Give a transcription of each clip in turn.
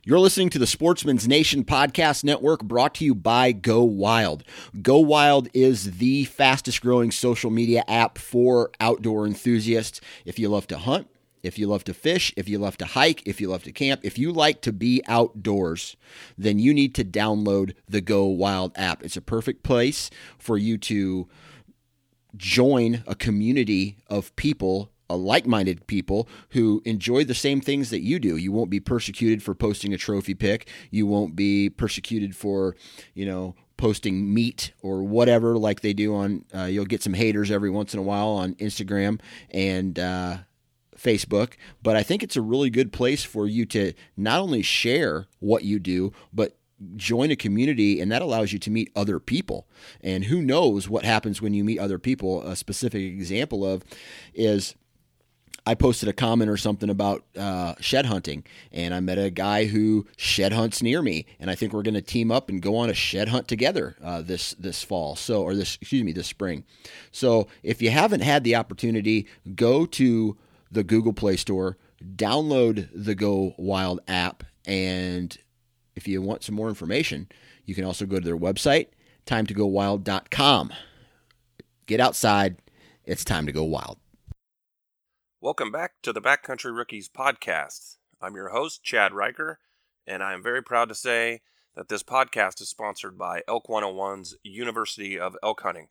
You're listening to the Sportsman's Nation Podcast Network, brought to you by Go Wild. Go Wild is the fastest growing social media app for outdoor enthusiasts. If you love to hunt, if you love to fish, if you love to hike, if you love to camp, if you like to be outdoors, then you need to download the Go Wild app. It's a perfect place for you to join a community of people, like-minded people who enjoy the same things that you do. You won't be persecuted for posting a trophy pic. You won't be persecuted for, posting meat or whatever like they do on, you'll get some haters every once in a while on Instagram and Facebook. But I think it's a really good place for you to not only share what you do, but join a community, and that allows you to meet other people. And who knows what happens when you meet other people. A specific example of is I posted a comment or something about shed hunting, and I met a guy who shed hunts near me, and I think we're going to team up and go on a shed hunt together this fall. This spring. So if you haven't had the opportunity, go to the Google Play Store, download the Go Wild app, and if you want some more information, you can also go to their website, timetogowild.com. Get outside. It's time to go wild. Welcome back to the Backcountry Rookies podcast. I'm your host, Chad Riker, and I am very proud to say that this podcast is sponsored by Elk 101's University of Elk Hunting.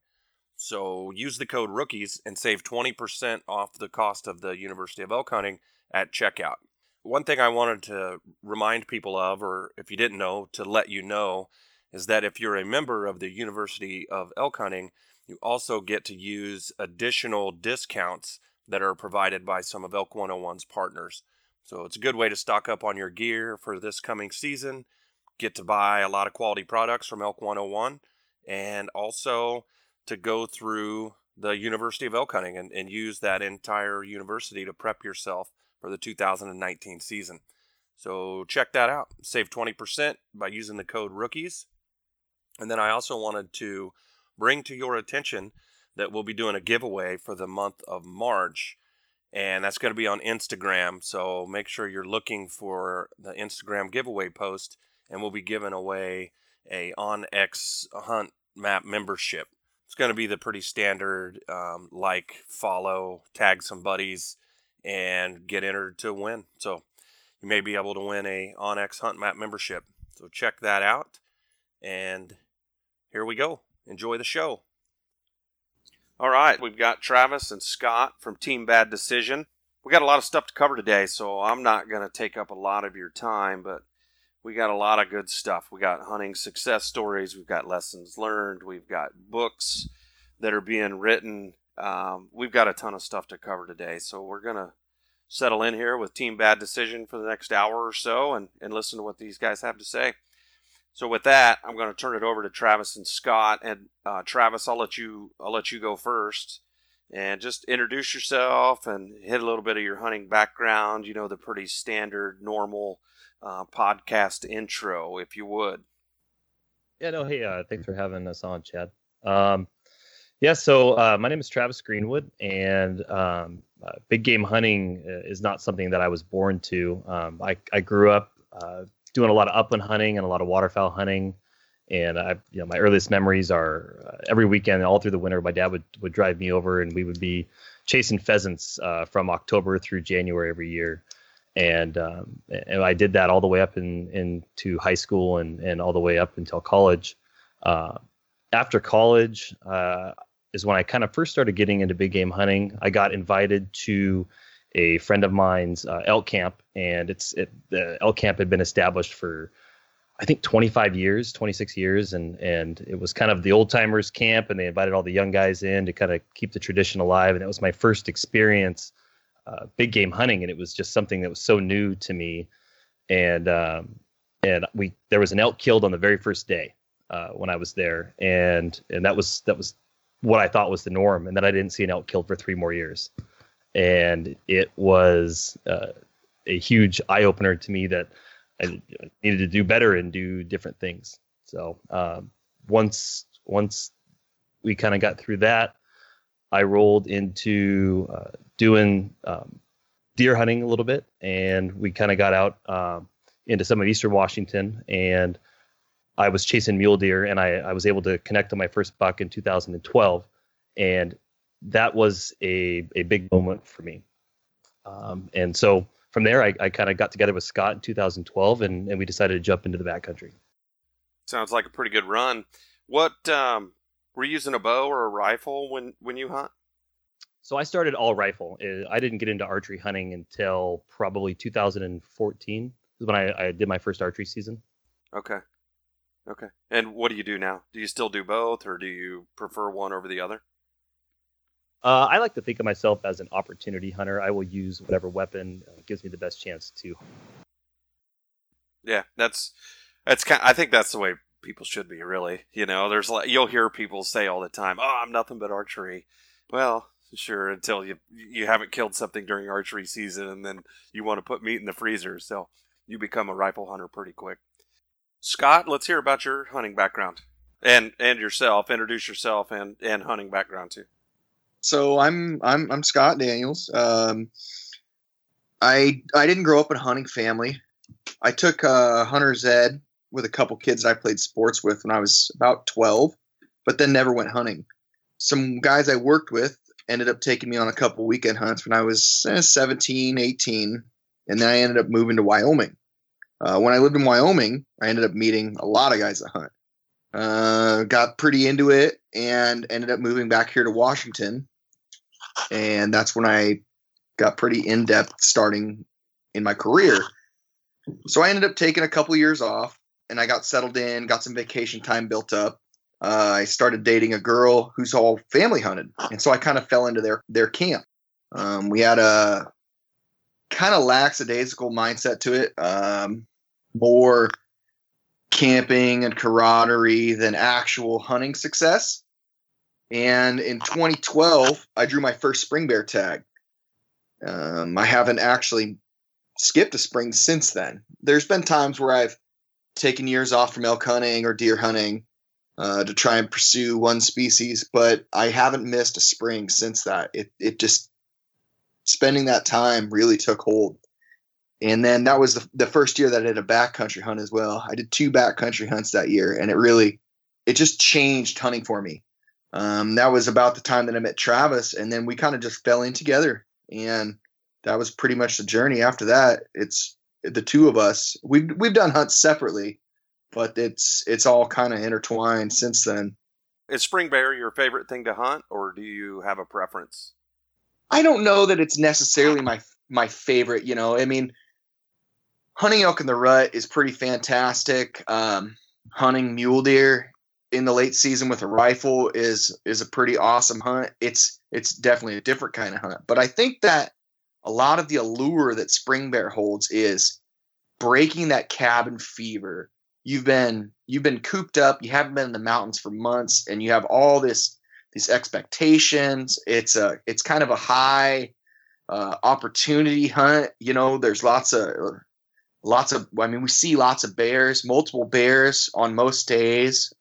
So use the code ROOKIES and save 20% off the cost of the University of Elk Hunting at checkout. One thing I wanted to remind people of, or if you didn't know, to let you know, is that if you're a member of the University of Elk Hunting, you also get to use additional discounts that are provided by some of Elk 101's partners. So it's a good way to stock up on your gear for this coming season, get to buy a lot of quality products from Elk 101, and also to go through the University of Elk Hunting and use that entire university to prep yourself for the 2019 season. So check that out. Save 20% by using the code ROOKIES. And then I also wanted to bring to your attention that we'll be doing a giveaway for the month of March. And that's going to be on Instagram. So make sure you're looking for the Instagram giveaway post. And we'll be giving away a OnX Hunt Map membership. It's going to be the pretty standard, follow, tag some buddies, and get entered to win. So you may be able to win a OnX Hunt Map membership. So check that out. And here we go. Enjoy the show. All right, we've got Travis and Scott from Team Bad Decision. We got a lot of stuff to cover today, so I'm not going to take up a lot of your time, but we got a lot of good stuff. We got hunting success stories. We've got lessons learned. We've got books that are being written. We've got a ton of stuff to cover today, so we're going to settle in here with Team Bad Decision for the next hour or so and listen to what these guys have to say. So with that, I'm going to turn it over to Travis and Scott. And Travis, I'll let you go first, and just introduce yourself and hit a little bit of your hunting background. The pretty standard, normal podcast intro, if you would. Yeah, no, hey, thanks for having us on, Chad. So my name is Travis Greenwood, and big game hunting is not something that I was born to. I grew up doing a lot of upland hunting and a lot of waterfowl hunting, and my earliest memories are every weekend, all through the winter, my dad would drive me over, and we would be chasing pheasants from October through January every year. And I did that all the way up into high school and all the way up until college. After college is when I kind of first started getting into big game hunting. I got invited to a friend of mine's elk camp, and the elk camp had been established for, I think, 26 years, and it was kind of the old timers camp, and they invited all the young guys in to kind of keep the tradition alive. And it was my first experience big game hunting, and it was just something that was so new to me. And there was an elk killed on the very first day when I was there, and that was what I thought was the norm. And then I didn't see an elk killed for 3 more years, and it was a huge eye opener to me that I needed to do better and do different things. So once we kind of got through that, I rolled into doing deer hunting a little bit, and we kind of got out into some of eastern Washington, and I was chasing mule deer, and I was able to connect on my first buck in 2012, and that was a big moment for me. And so from there, I kind of got together with Scott in 2012, and we decided to jump into the backcountry. Sounds like a pretty good run. What were you using, a bow or a rifle when you hunt? So I started all rifle. I didn't get into archery hunting until probably 2014 is when I did my first archery season. Okay. And what do you do now? Do you still do both, or do you prefer one over the other? I like to think of myself as an opportunity hunter. I will use whatever weapon gives me the best chance to. Yeah, that's I think that's the way people should be, really. There's you'll hear people say all the time, "Oh, I'm nothing but archery." Well, sure, until you haven't killed something during archery season, and then you want to put meat in the freezer, so you become a rifle hunter pretty quick. Scott, let's hear about your hunting background and yourself. Introduce yourself and hunting background too. So I'm Scott Daniels. I didn't grow up in a hunting family. I took hunter's ed with a couple kids I played sports with when I was about 12, but then never went hunting. Some guys I worked with ended up taking me on a couple weekend hunts when I was 17, 18, and then I ended up moving to Wyoming. When I lived in Wyoming, I ended up meeting a lot of guys that hunt. Got pretty into it and ended up moving back here to Washington. And that's when I got pretty in-depth starting in my career. So I ended up taking a couple years off, and I got settled in, got some vacation time built up. I started dating a girl whose whole family hunted. And so I kind of fell into their camp. We had a kind of lackadaisical mindset to it. More camping and camaraderie than actual hunting success. And in 2012, I drew my first spring bear tag. I haven't actually skipped a spring since then. There's been times where I've taken years off from elk hunting or deer hunting to try and pursue one species, but I haven't missed a spring since that. It just, spending that time really took hold. And then that was the first year that I did a backcountry hunt as well. I did 2 backcountry hunts that year, and it just changed hunting for me. That was about the time that I met Travis, and then we kind of just fell in together, and that was pretty much the journey. After that, it's the two of us. We've done hunts separately, but it's all kind of intertwined since then. Is spring bear your favorite thing to hunt, or do you have a preference? I don't know that it's necessarily my favorite. I mean, hunting elk in the rut is pretty fantastic. Hunting mule deer in the late season with a rifle is a pretty awesome hunt. It's definitely a different kind of hunt. But I think that a lot of the allure that spring bear holds is breaking that cabin fever. You've been cooped up. You haven't been in the mountains for months, and you have all these expectations. It's kind of a high opportunity hunt. There's lots of. I mean, we see lots of bears, multiple bears on most days.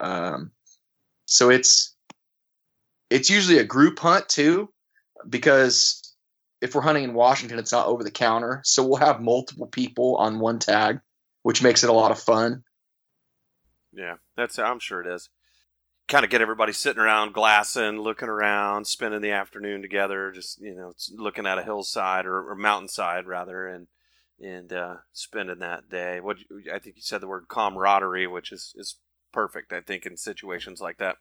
So it's usually a group hunt too, because if we're hunting in Washington, it's not over the counter. So we'll have multiple people on one tag, which makes it a lot of fun. Yeah, I'm sure it is. Kind of get everybody sitting around glassing, looking around, spending the afternoon together, just, looking at a hillside or mountainside rather, and spending that day. I think you said the word camaraderie, which is perfect, I think, in situations like that.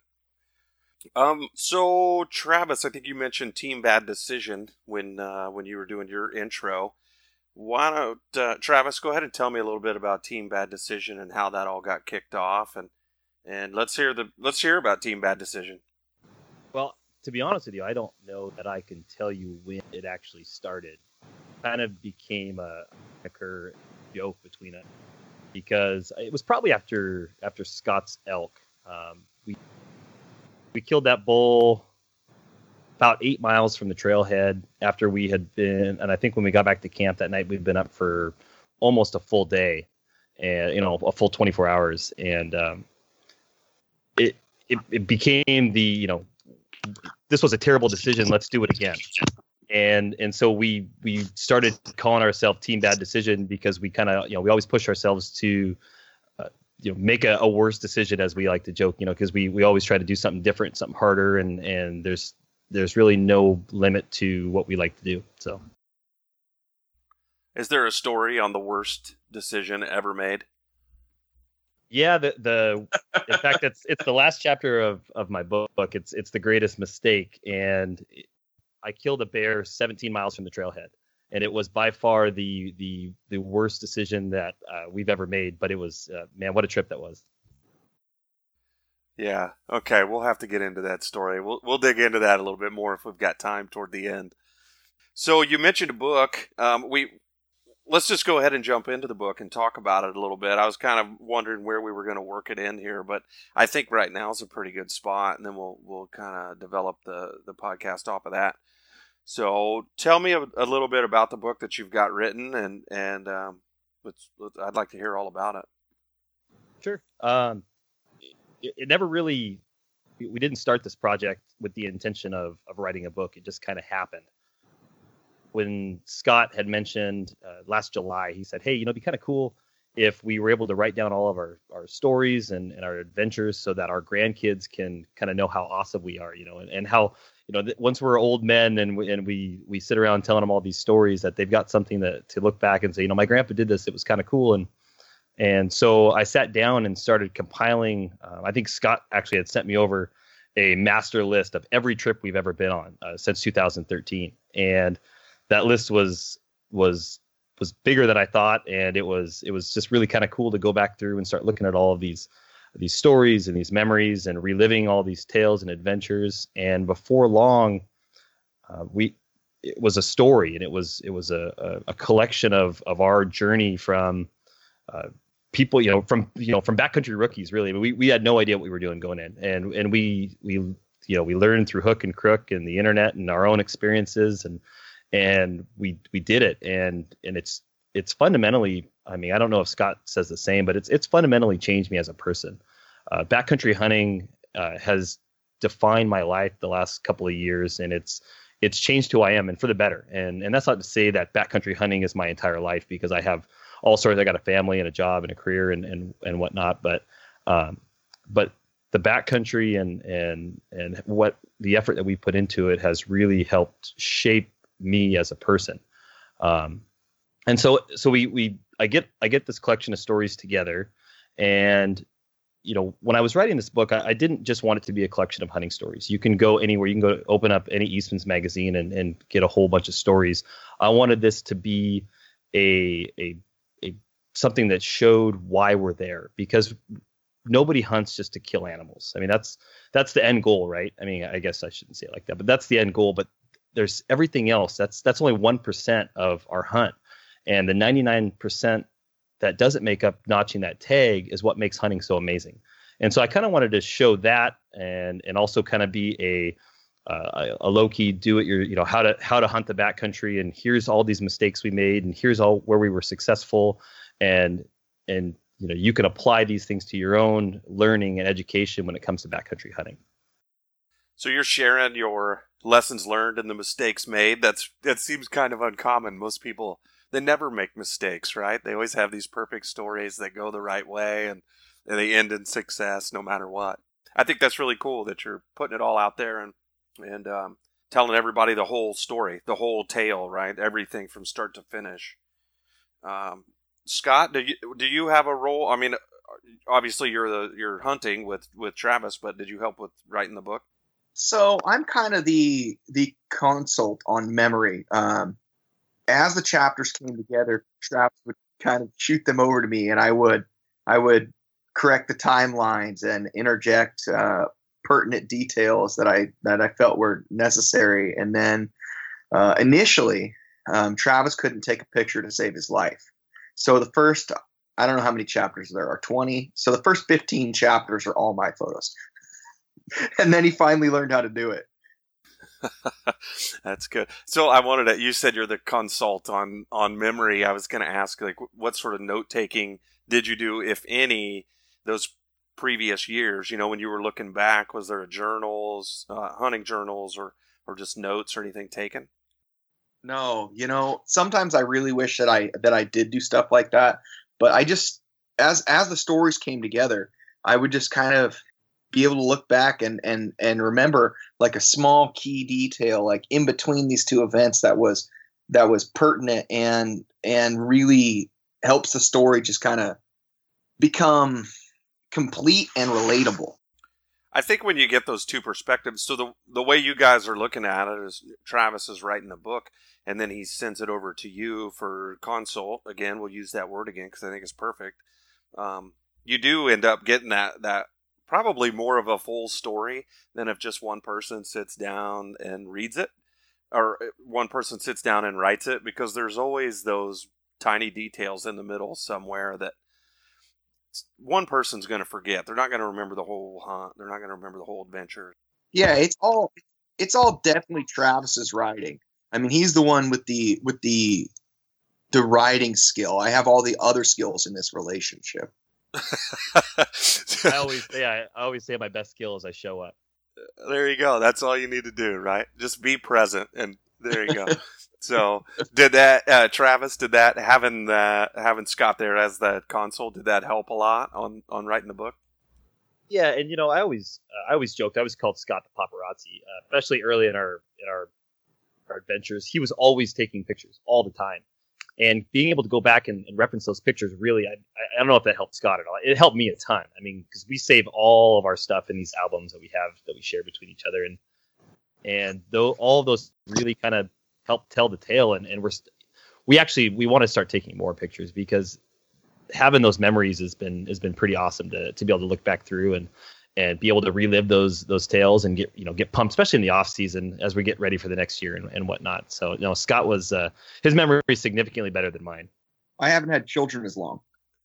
So Travis, I think you mentioned Team Bad Decision when you were doing your intro. Why don't Travis, go ahead and tell me a little bit about Team Bad Decision and how that all got kicked off, and let's hear about Team Bad Decision. Well, to be honest with you, I don't know that I can tell you when it actually started. It kind of became a joke between us because it was probably after Scott's elk. We killed that bull about 8 miles from the trailhead after we had been, and I think when we got back to camp that night, we'd been up for almost a full day, and a full 24 hours, and it became this was a terrible decision. Let's do it again. And so we started calling ourselves Team Bad Decision because we kind of, we always push ourselves to make a worse decision, as we like to joke, because we always try to do something different, something harder, and there's really no limit to what we like to do. So, is there a story on the worst decision ever made? Yeah, in fact, it's the last chapter of my book. It's the greatest mistake, and I killed a bear 17 miles from the trailhead, and it was by far the worst decision that we've ever made. But it was, man, what a trip that was. Yeah. Okay. We'll have to get into that story. We'll dig into that a little bit more if we've got time toward the end. So you mentioned a book. Let's just go ahead and jump into the book and talk about it a little bit. I was kind of wondering where we were going to work it in here, but I think right now is a pretty good spot, and then we'll kind of develop the podcast off of that. So tell me a little bit about the book that you've got written, and I'd like to hear all about it. Sure. It never really, we didn't start this project with the intention of writing a book. It just kind of happened. When Scott had mentioned last July, he said, hey, it'd be kind of cool if we were able to write down all of our stories and our adventures so that our grandkids can kind of know how awesome we are, and how, once we're old men and we sit around telling them all these stories, that they've got something to look back and say, my grandpa did this. It was kind of cool. And so I sat down and started compiling. I think Scott actually had sent me over a master list of every trip we've ever been on since 2013. And that list was bigger than I thought, and it was just really kind of cool to go back through and start looking at all of these stories and these memories and reliving all these tales and adventures. And before long, it was a story, and it was a collection of our journey from people, from backcountry rookies. Really, I mean, we had no idea what we were doing going in, and we learned through hook and crook and the internet and our own experiences, and we did it, and it's fundamentally, I mean, I don't know if Scott says the same, but it's fundamentally changed me as a person. Backcountry hunting has defined my life the last couple of years, and it's changed who I am, and for the better. And that's not to say that backcountry hunting is my entire life, because I have all sorts. I got a family and a job and a career and whatnot, but the backcountry and what the effort that we put into it has really helped shape me as a person. And so I get this collection of stories together, and when I was writing this book, I didn't just want it to be a collection of hunting stories. You can go anywhere. You can go open up any Eastman's magazine and get a whole bunch of stories. I wanted this to be a something that showed why we're there, because nobody hunts just to kill animals. I mean, that's the end goal, right? I mean, I guess I shouldn't say it like that, but that's the end goal. But there's everything else. That's only 1% of our hunt, and the 99% that doesn't make up notching that tag is what makes hunting so amazing. And so I kind of wanted to show that, and also kind of be a low key do it how to hunt the backcountry, and here's all these mistakes we made, and here's all where we were successful, and you can apply these things to your own learning and education when it comes to backcountry hunting. So you're sharing your lessons learned and the mistakes made. That seems kind of uncommon. Most people, they never make mistakes, right? They always have these perfect stories that go the right way, and they end in success no matter what. I think that's really cool that you're putting it all out there and telling everybody the whole story, the whole tale, right? Everything from start to finish. Scott, do you have a role? I mean, obviously you're hunting with Travis, but did you help with writing the book? So I'm kind of the consult on memory. As the chapters came together, Travis would kind of shoot them over to me, and I would correct the timelines and interject pertinent details that I felt were necessary. And then initially, Travis couldn't take a picture to save his life. So the first, I don't know how many chapters there are, 20. So the first 15 chapters are all my photos. And then he finally learned how to do it. That's good. So I wanted to, you said you're the consult on memory. I was going to ask, like, what sort of note taking did you do, if any, those previous years? When you were looking back, was there a journals, hunting journals, or just notes or anything taken? No, sometimes I really wish that I did do stuff like that, but I just as the stories came together, I would just kind of be able to look back and remember like a small key detail like in between these two events that was pertinent and really helps the story just kind of become complete and relatable. I think when you get those two perspectives, so the way you guys are looking at it is Travis is writing the book, and then he sends it over to you for consult. Again, we'll use that word again because I think it's perfect. You do end up getting that probably more of a full story than if just one person sits down and reads it, or one person sits down and writes it, because there's always those tiny details in the middle somewhere that one person's going to forget. They're not going to remember the whole hunt. They're not going to remember the whole adventure. Yeah, it's all definitely Travis's writing. I mean, he's the one with the writing skill. I have all the other skills in this relationship. I always say my best skill is I show up. There you go. That's all you need to do, right? Just be present, and there you go. So, did that, Travis? Did that having Scott there as the console? Did that help a lot on writing the book? Yeah, and I always joked. I always called Scott the paparazzi, especially early in our adventures. He was always taking pictures all the time, and being able to go back and reference those pictures really, I don't know if that helped Scott at all. It helped me a ton. I mean, because we save all of our stuff in these albums that we have that we share between each other, and though all of those really kind of help tell the tale, and we want to start taking more pictures, because having those memories has been pretty awesome to be able to look back through and be able to relive those tales and get pumped, especially in the off season as we get ready for the next year and whatnot. So Scott was his memory is significantly better than mine. I haven't had children as long.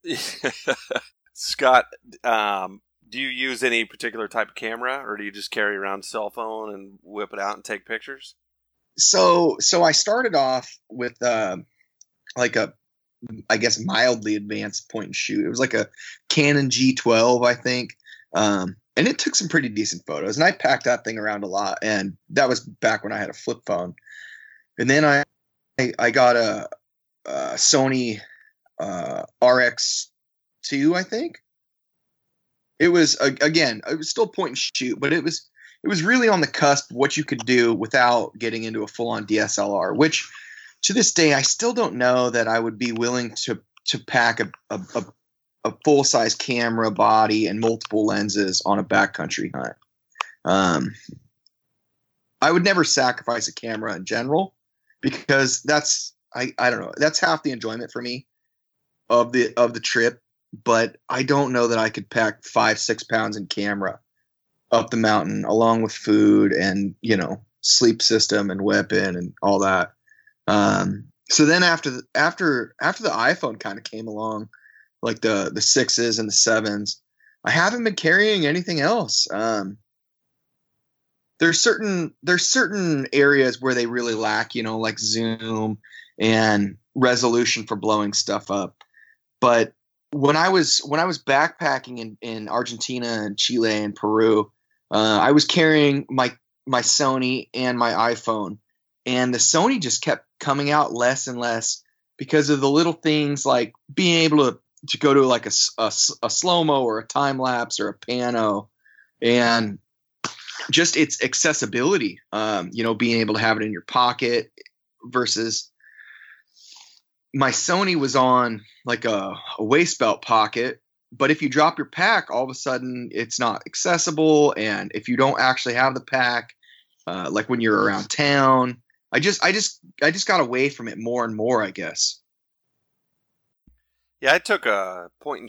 Scott, do you use any particular type of camera, or do you just carry around a cell phone and whip it out and take pictures? So I started off with like a, I guess, mildly advanced point and shoot. It was like a Canon G12, I think. And it took some pretty decent photos, and I packed that thing around a lot. And that was back when I had a flip phone. And then I got a Sony RX2, I think. It was again, it was still point and shoot, but it was really on the cusp of what you could do without getting into a full-on DSLR, which to this day I still don't know that I would be willing to pack a full-size camera body and multiple lenses on a backcountry hunt. I would never sacrifice a camera in general, because that's I don't know, that's half the enjoyment for me of the trip. But I don't know that I could pack 5-6 pounds in camera up the mountain, along with food and sleep system and weapon and all that. So then after the iPhone kind of came along, like the 6s and the 7s, I haven't been carrying anything else. There's certain areas where they really lack, like zoom and resolution for blowing stuff up. But when I was backpacking in Argentina and Chile and Peru, I was carrying my Sony and my iPhone, and the Sony just kept coming out less and less because of the little things like being able to go to like a slow-mo or a time lapse or a pano, and just its accessibility, being able to have it in your pocket versus my Sony was on like a waist belt pocket. But if you drop your pack, all of a sudden it's not accessible. And if you don't actually have the pack, like when you're around town, I just got away from it more and more, I guess. Yeah, I took a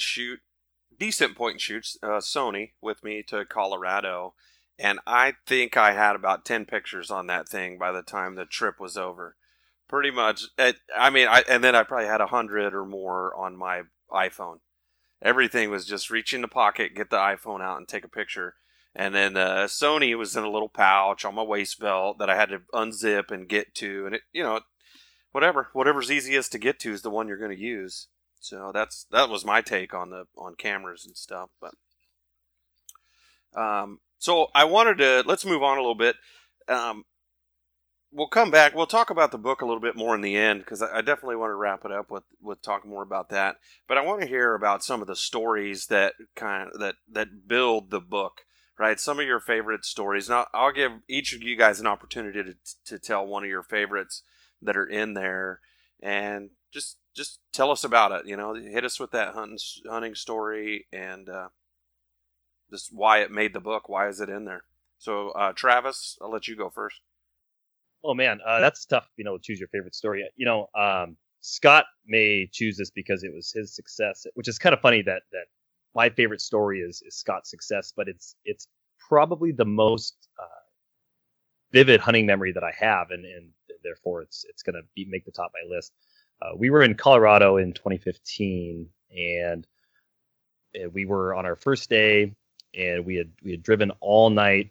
decent point and shoot, Sony with me to Colorado, and I think I had about 10 pictures on that thing by the time the trip was over. Pretty much. And then I probably had 100 or more on my iPhone. Everything was just reach in the pocket, get the iPhone out, and take a picture. And then Sony was in a little pouch on my waist belt that I had to unzip and get to. And it, whatever's easiest to get to is the one you're going to use. So that was my take on cameras and stuff. But so I wanted to let's move on a little bit. we'll come back. We'll talk about the book a little bit more in the end, because I definitely want to wrap it up with talking more about that. But I want to hear about some of the stories that that build the book, right? Some of your favorite stories. Now, I'll give each of you guys an opportunity to tell one of your favorites that are in there, and just tell us about it. Hit us with that hunting story, and just why it made the book. Why is it in there? So, Travis, I'll let you go first. Oh man, that's tough. To choose your favorite story. Scott may choose this because it was his success, which is kind of funny that my favorite story is Scott's success, but it's probably the most vivid hunting memory that I have, and therefore it's going to make the top of my list. We were in Colorado in 2015, and we were on our first day, and we had driven all night.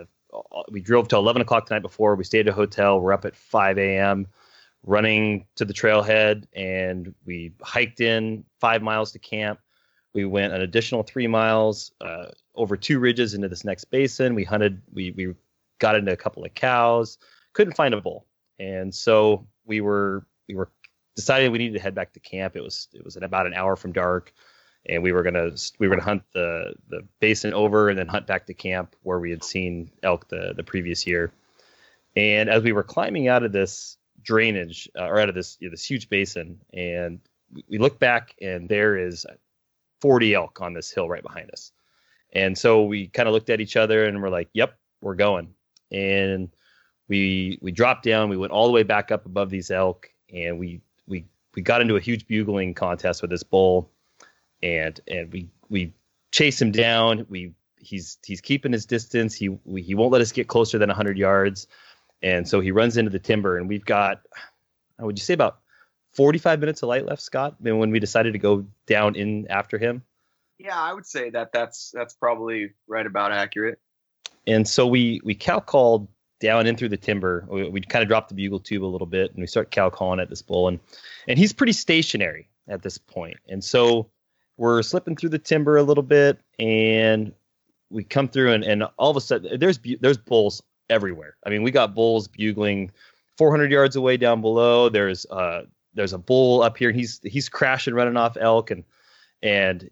We drove till 11 o'clock the night before. We stayed at a hotel. We're up at 5 a.m. running to the trailhead, and we hiked in 5 miles to camp. We went an additional 3 miles over 2 ridges into this next basin. We hunted. We got into a couple of cows. Couldn't find a bull, and so we were decided we needed to head back to camp. It was about an hour from dark. And we were gonna hunt the basin over and then hunt back to camp where we had seen elk the previous year. And as we were climbing out of this drainage or out of this huge basin, and we look back, and there is 40 elk on this hill right behind us. And so we kind of looked at each other and we're like, "Yep, we're going." And we dropped down. We went all the way back up above these elk, and we got into a huge bugling contest with this bull. And we chase him down. He's keeping his distance. He won't let us get closer than 100 yards, and so he runs into the timber. And we've got, would you say, about 45 minutes of light left, Scott? When we decided to go down in after him. Yeah, I would say that's probably right about accurate. And so we cow called down in through the timber. We kind of dropped the bugle tube a little bit, and we start cow calling at this bull, and he's pretty stationary at this point, and so we're slipping through the timber a little bit, and we come through, and all of a sudden there's bulls everywhere. I mean, we got bulls bugling 400 yards away down below. There's a bull up here, and he's crashing, running off elk, and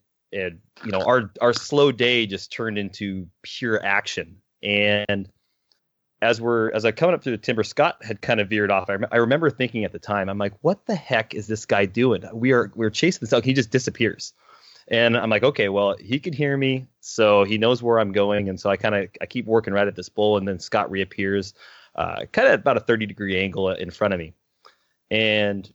our slow day just turned into pure action. And as I coming up through the timber, Scott had kind of veered off. I remember thinking at the time, I'm like, what the heck is this guy doing? We're chasing this elk. He just disappears. And I'm like, okay, well, he can hear me, so he knows where I'm going. And so I keep working right at this bull, and then Scott reappears kind of at about a 30-degree angle in front of me. And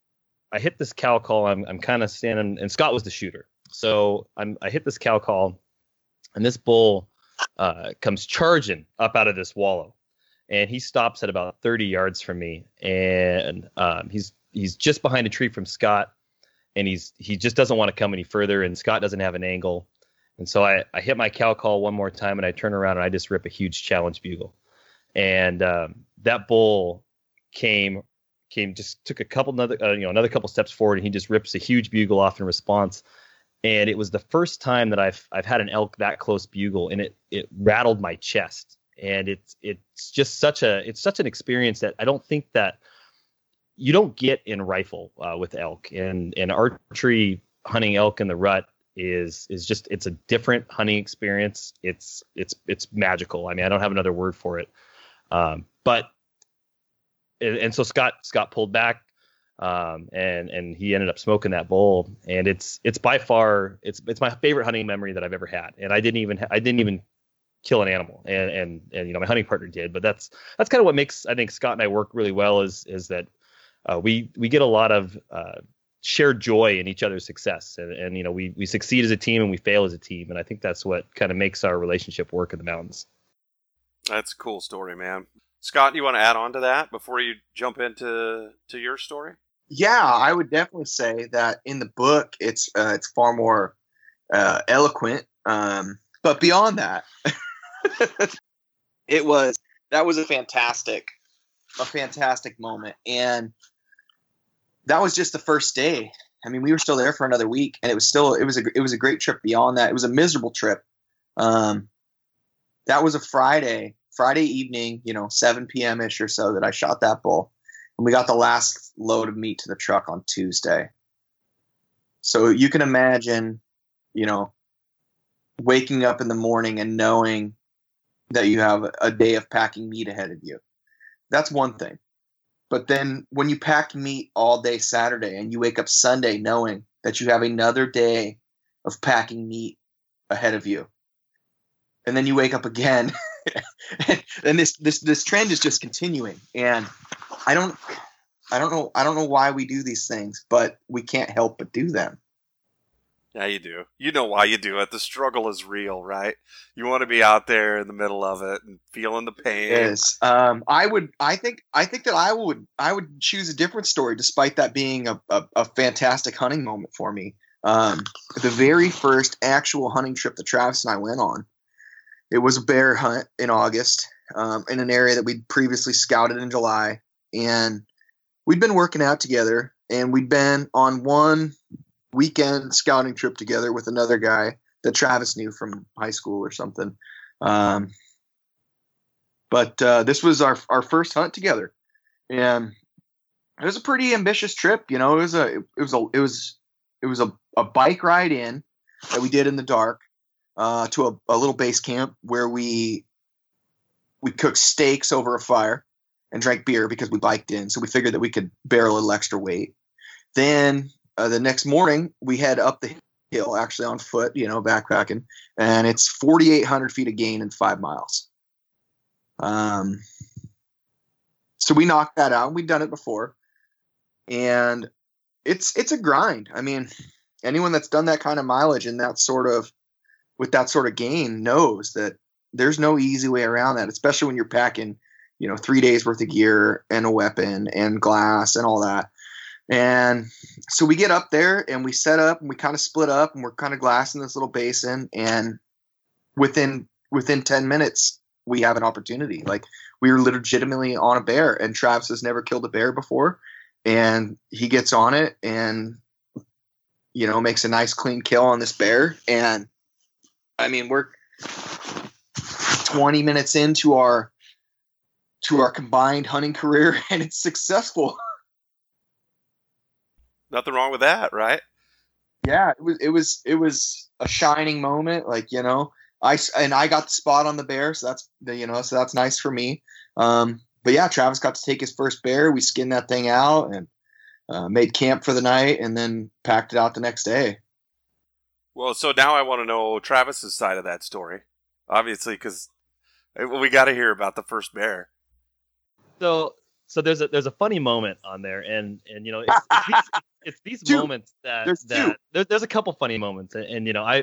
I hit this cow call. I'm kind of standing, and Scott was the shooter. So I hit this cow call, and this bull comes charging up out of this wallow. And he stops at about 30 yards from me. And he's just behind a tree from Scott. And he just doesn't want to come any further, and Scott doesn't have an angle. And so I hit my cow call one more time, and I turn around and I just rip a huge challenge bugle. And that bull just took another couple steps forward, and he just rips a huge bugle off in response. And it was the first time that I've had an elk that close bugle, and it rattled my chest. And it's just such an experience that I don't think that you don't get in rifle with elk, and archery hunting elk in the rut is just, it's a different hunting experience. It's magical. I mean, I don't have another word for it. But so Scott pulled back, and he ended up smoking that bull, and it's by far it's my favorite hunting memory that I've ever had. And I didn't even kill an animal, and my hunting partner did, but that's kind of what makes, I think, Scott and I work really well is that we get a lot of shared joy in each other's success, and we succeed as a team and we fail as a team, and I think that's what kind of makes our relationship work in the mountains. That's a cool story, man. Scott, you want to add on to that before you jump into your story? Yeah, I would definitely say that in the book it's far more eloquent, but beyond that, that was a fantastic moment. And that was just the first day. I mean, we were still there for another week, and it was a great trip beyond that. It was a miserable trip. That was a Friday, Friday evening, 7 p.m. ish or so that I shot that bull. And we got the last load of meat to the truck on Tuesday. So you can imagine, waking up in the morning and knowing that you have a day of packing meat ahead of you. That's one thing. But then when you pack meat all day Saturday and you wake up Sunday knowing that you have another day of packing meat ahead of you, and then you wake up again, and this trend is just continuing. And I don't know why we do these things, but we can't help but do them. Yeah, you do. You know why you do it. The struggle is real, right? You want to be out there in the middle of it and feeling the pain. Yes. I think that I would choose a different story, despite that being a fantastic hunting moment for me. The very first actual hunting trip that Travis and I went on, it was a bear hunt in August, in an area that we'd previously scouted in July, and we'd been working out together, and we'd been on one weekend scouting trip together with another guy that Travis knew from high school or something. But this was our first hunt together, and it was a pretty ambitious trip. It was a bike ride in that we did in the dark to a little base camp where we cooked steaks over a fire and drank beer because we biked in. So we figured that we could bear a little extra weight. Then the next morning, we head up the hill, actually on foot, backpacking, and it's 4,800 feet of gain in 5 miles. So we knocked that out. We'd done it before, and it's a grind. I mean, anyone that's done that kind of mileage and with that sort of gain knows that there's no easy way around that, especially when you're packing, 3 days worth of gear and a weapon and glass and all that. And so we get up there and we set up and we kind of split up and we're kind of glassing this little basin. And within 10 minutes, we have an opportunity. Like, we were legitimately on a bear, and Travis has never killed a bear before. And he gets on it and, makes a nice clean kill on this bear. And I mean, we're 20 minutes into our combined hunting career, and it's successful. Nothing wrong with that, right? Yeah, it was a shining moment. Like, I got the spot on the bear, so that's nice for me. But yeah, Travis got to take his first bear. We skinned that thing out and made camp for the night, and then packed it out the next day. Well, so now I want to know Travis's side of that story, obviously, because we got to hear about the first bear. So there's a funny moment on there, and it's these moments that there's a couple funny moments, and I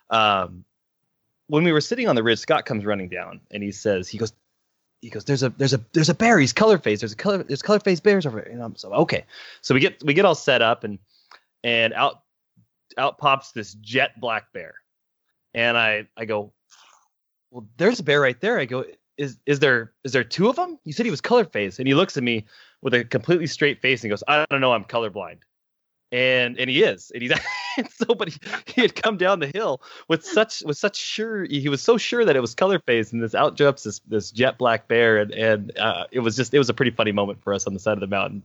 when we were sitting on the ridge, Scott comes running down and he goes there's a bear, he's color phased, there's color phased bears over there, so okay, so we get all set up, and out pops this jet black bear, and I go, well, there's a bear right there. I go, is there two of them? You said he was color phased. And he looks at me with a completely straight face and goes, I don't know, I'm colorblind. And he is. And he's but he had come down the hill with such sure, he was so sure that it was color phased, and this out jumps this jet black bear, and it was a pretty funny moment for us on the side of the mountain.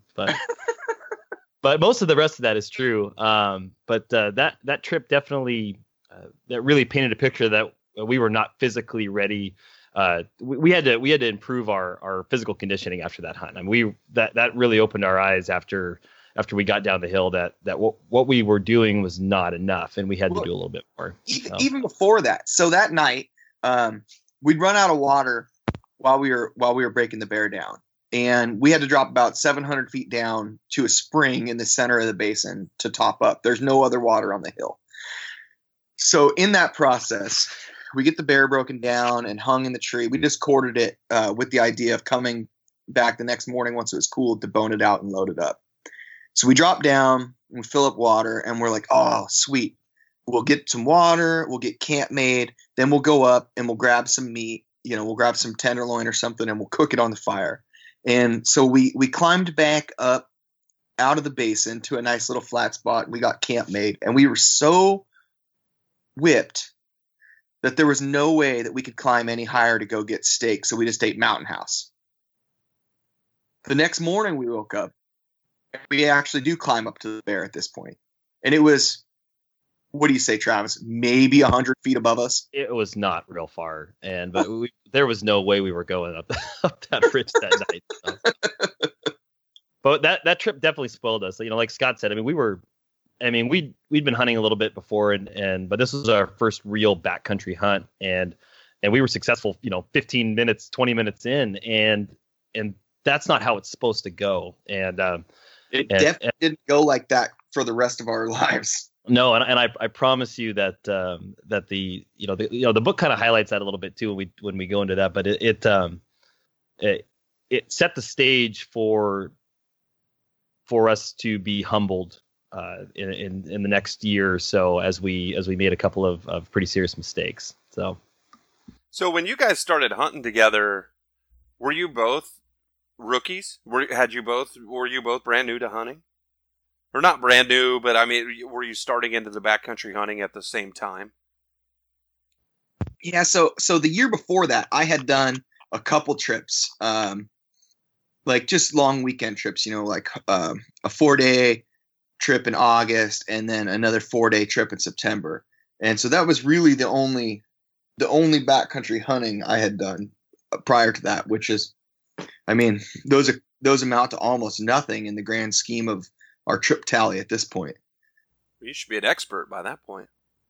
But most of the rest of that is true. But that trip definitely that really painted a picture that we were not physically ready. We had to improve our physical conditioning after that hunt. I mean, that really opened our eyes after we got down the hill that what we were doing was not enough, and we had to do a little bit more. Even before that. So that night, we'd run out of water while we were breaking the bear down, and we had to drop about 700 feet down to a spring in the center of the basin to top up. There's no other water on the hill. So in that process, we get the bear broken down and hung in the tree. We just quartered it with the idea of coming back the next morning once it was cooled to bone it out and load it up. So we drop down and we fill up water, and we're like, oh, sweet. We'll get some water. We'll get camp made. Then we'll go up and we'll grab some meat. We'll grab some tenderloin or something, and we'll cook it on the fire. And so we climbed back up out of the basin to a nice little flat spot. And we got camp made, and we were so whipped that there was no way that we could climb any higher to go get steak, so we just ate Mountain House. The next morning we woke up, we actually do climb up to the bear at this point. And it was, what do you say, Travis? Maybe 100 feet above us? It was not real far, but there was no way we were going up that ridge that night. So. But that trip definitely spoiled us. You know, like Scott said, we'd been hunting a little bit before, but this was our first real backcountry hunt, and we were successful, 15 minutes, 20 minutes in, and that's not how it's supposed to go. And it definitely didn't go like that for the rest of our lives. No, and I promise you that the book kind of highlights that a little bit too when we go into that, but it set the stage for us to be humbled in the next year or so as we made a couple of pretty serious mistakes. So when you guys started hunting together, were you both rookies? Were you both brand new to hunting? Or not brand new, but were you starting into the backcountry hunting at the same time? Yeah, so the year before that, I had done a couple trips, like just long weekend trips, like a 4-day trip in August and then another 4-day trip in September. And so that was really the only backcountry hunting I had done prior to that, which is, those amount to almost nothing in the grand scheme of our trip tally at this point. You should be an expert by that point.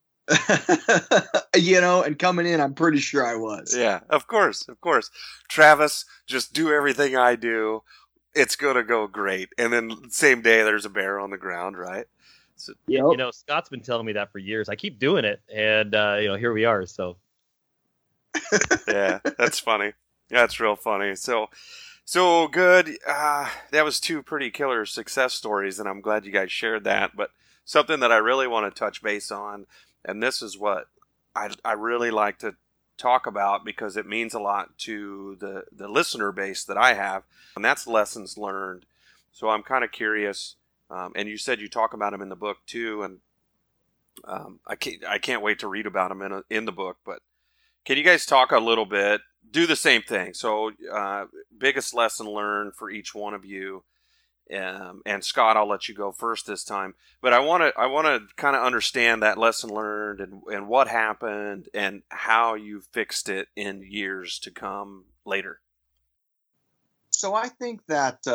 And coming in, I'm pretty sure I was. Yeah, of course. Travis, just do everything I do. It's going to go great. And then same day, there's a bear on the ground, right? So, Scott's been telling me that for years. I keep doing it. And, here we are. So. Yeah, that's funny. That's real funny. So good. That was 2 pretty killer success stories, and I'm glad you guys shared that. But something that I really want to touch base on, and this is what I really like to talk about because it means a lot to the listener base that I have, and that's lessons learned. So I'm kind of curious, and you said you talk about them in the book too, and I can't wait to read about them in the book. But can you guys talk a little bit? Do the same thing. So, biggest lesson learned for each one of you, and Scott, I'll let you go first this time. But I want to kind of understand that lesson learned and what happened and how you fixed it in years to come later. So I think that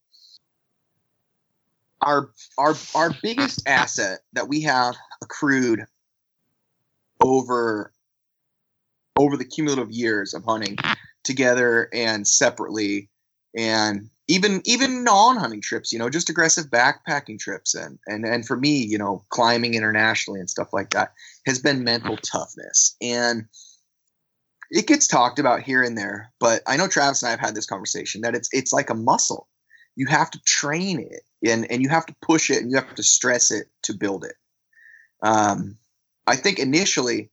our biggest asset that we have accrued over the cumulative years of hunting together and separately, and even non-hunting trips, just aggressive backpacking trips, and for me, climbing internationally and stuff like that, has been mental toughness. And it gets talked about here and there, but I know Travis and I have had this conversation that it's like a muscle. You have to train it, and you have to push it, and you have to stress it to build it. I think initially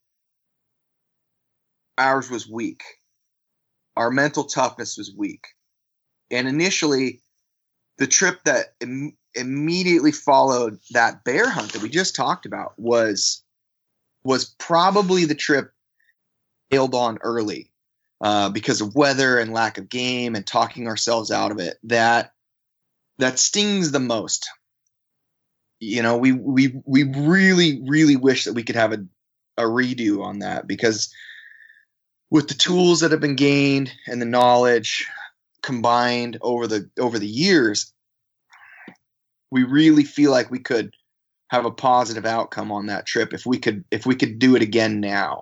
ours was weak. Our mental toughness was weak. And initially, the trip that immediately followed that bear hunt that we just talked about was probably the trip bailed on early because of weather and lack of game and talking ourselves out of it. That stings the most. We really, really wish that we could have a redo on that, because with the tools that have been gained and the knowledge combined over the years, we really feel like we could have a positive outcome on that trip if we could do it again now.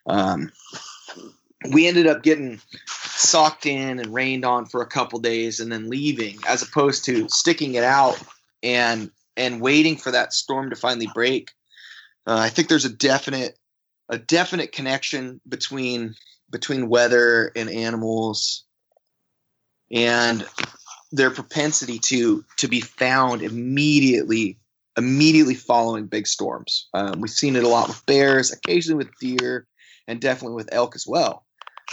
We ended up getting socked in and rained on for a couple days and then leaving, as opposed to sticking it out and waiting for that storm to finally break. I think there's a definite connection between weather and animals and their propensity to be found immediately following big storms. We've seen it a lot with bears, occasionally with deer, and definitely with elk as well.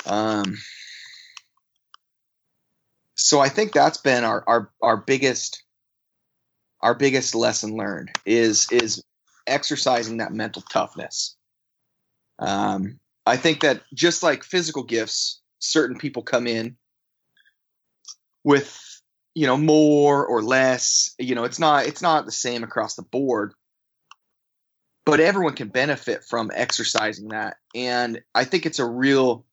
So I think that's been our biggest lesson learned is exercising that mental toughness. I think that just like physical gifts, certain people come in with, more or less. It's not the same across the board, but everyone can benefit from exercising that. And I think it's a real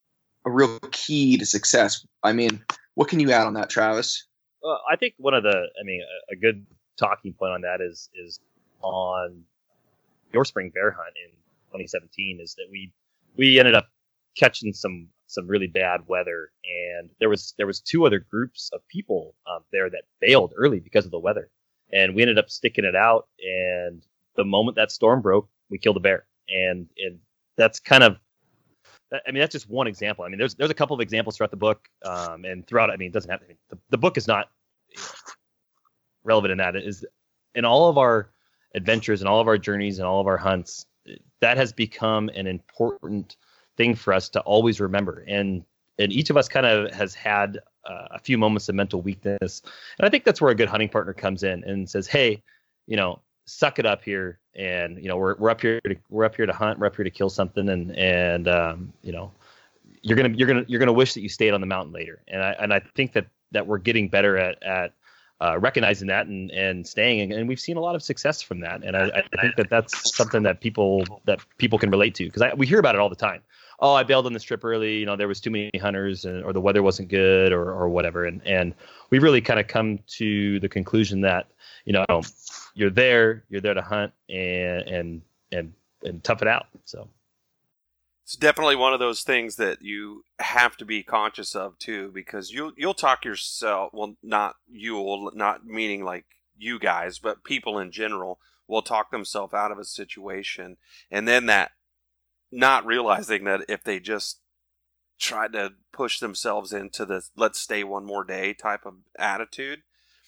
key to success. I mean, what can you add on that, Travis? Well, I think a good talking point on that is on your spring bear hunt in 2017 is that we ended up catching some really bad weather, and there was 2 other groups of people there that bailed early because of the weather, and we ended up sticking it out. And the moment that storm broke, we killed a bear, and that's kind of, that's just one example. There's a couple of examples throughout the book, and throughout. It doesn't have the book is not relevant in that. It is in all of our adventures and all of our journeys and all of our hunts. That has become an important thing for us to always remember. And each of us kind of has had a few moments of mental weakness. And I think that's where a good hunting partner comes in and says, hey, suck it up here. And, we're up here to hunt. We're up here to kill something. And you're going to wish that you stayed on the mountain later. And I think that we're getting better at recognizing that and staying, and we've seen a lot of success from that. And I think that that's something that people can relate to, because we hear about it all the time. Oh, I bailed on this trip early. There was too many hunters, or the weather wasn't good, or whatever. And we've really kind of come to the conclusion that you're there to hunt and tough it out. So it's definitely one of those things that you have to be conscious of too, because you'll talk yourself. Well, not meaning like you guys, but people in general will talk themselves out of a situation, and then that not realizing that if they just try to push themselves into the let's stay one more day type of attitude,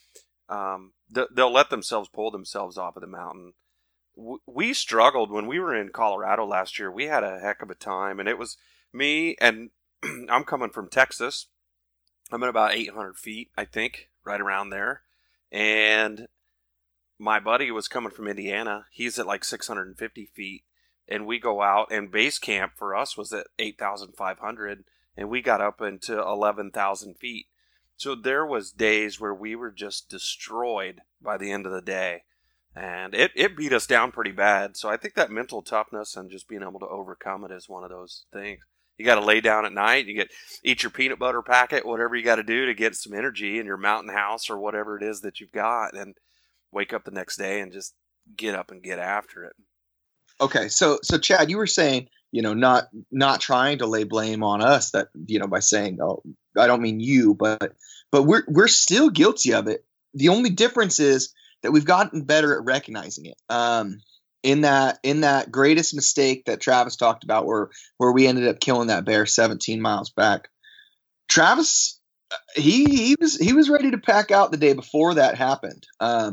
they'll let themselves pull themselves off of the mountain. We struggled when we were in Colorado last year. We had a heck of a time, and it was me, and I'm coming from Texas. I'm at about 800 feet, I think, right around there. And my buddy was coming from Indiana. He's at like 650 feet. And we go out, and base camp for us was at 8,500, and we got up into 11,000 feet. So there was days where we were just destroyed by the end of the day. And it beat us down pretty bad. So I think that mental toughness and just being able to overcome it is one of those things. You got to lay down at night. Eat your peanut butter packet, whatever you got to do to get some energy in your mountain house or whatever it is that you've got, and wake up the next day and just get up and get after it. Okay, so Chad, you were saying, not trying to lay blame on us, that by saying, oh, I don't mean you, but we're still guilty of it. The only difference is that we've gotten better at recognizing it. In that greatest mistake that Travis talked about, where we ended up killing that bear 17 miles back, Travis, he was ready to pack out the day before that happened.